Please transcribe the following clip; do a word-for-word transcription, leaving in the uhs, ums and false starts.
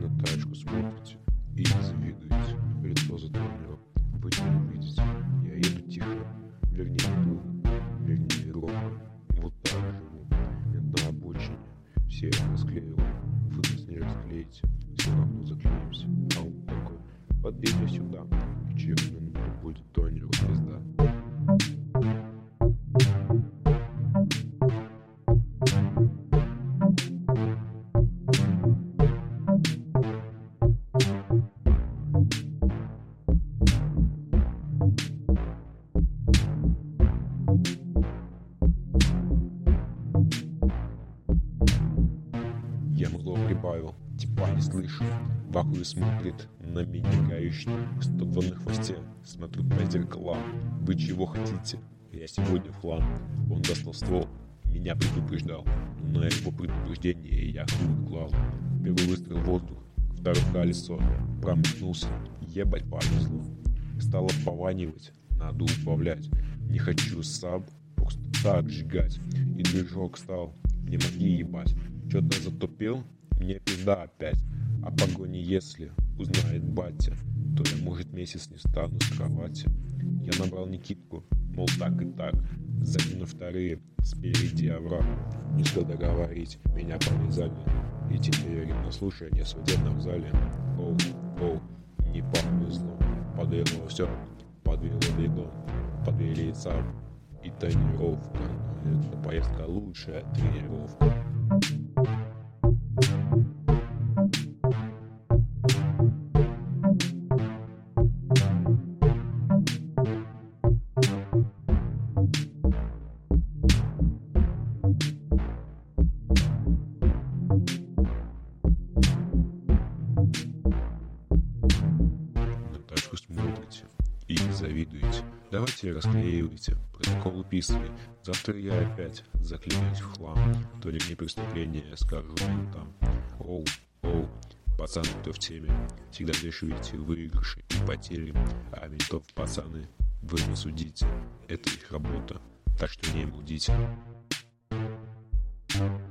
на тачку смотрите и завидуете. Лицо затронет, вы не увидите. Я еду тихо, вернее иду, вернее ровно. Вот так живу, на обочине. Все я расклеил, вы нас не расклеите. Все равно заклеимся. А он такой: подъедь сюда, и через минуту будет тонер звезда. Я мгло прибавил, типа не слышу. В ахуе смотрит на меня гающий. сто два на хвосте, смотрю по зеркалам. Вы чего хотите? Я сегодня в хлам. Он достал ствол, меня предупреждал. На его предупреждение я хуй клал. Первый выстрел в воздух, второе колесо. Промахнулся, ебать повезло. Стало пованивать, надо убавлять. Не хочу сам, просто так сжигать. И движок стал, не моги ебать. Чё-то затупил, мне пизда опять. О погоне если узнает батя, то я, может, месяц не встану с кровати. Я набрал Никитку, мол, так и так. Сзади на вторые, спереди овраг. Не что договорить, меня повязали. И теперь на слушание в судебном зале. Оу, оу, не повезло. Подвело все, подвело бегом. Подвели сам и тренировка. Эта поездка лучшая тренировка. На тачку смотрите и завидуете. Давайте расклеивайте, протокол уписывай. Завтра я опять заклеюсь в хлам. То ли мне преступление скажу там. Оу, оу, пацаны, кто в теме. Всегда вешаете выигрыши и потери. А ментов, пацаны, вы не судите. Это их работа, так что не блудите.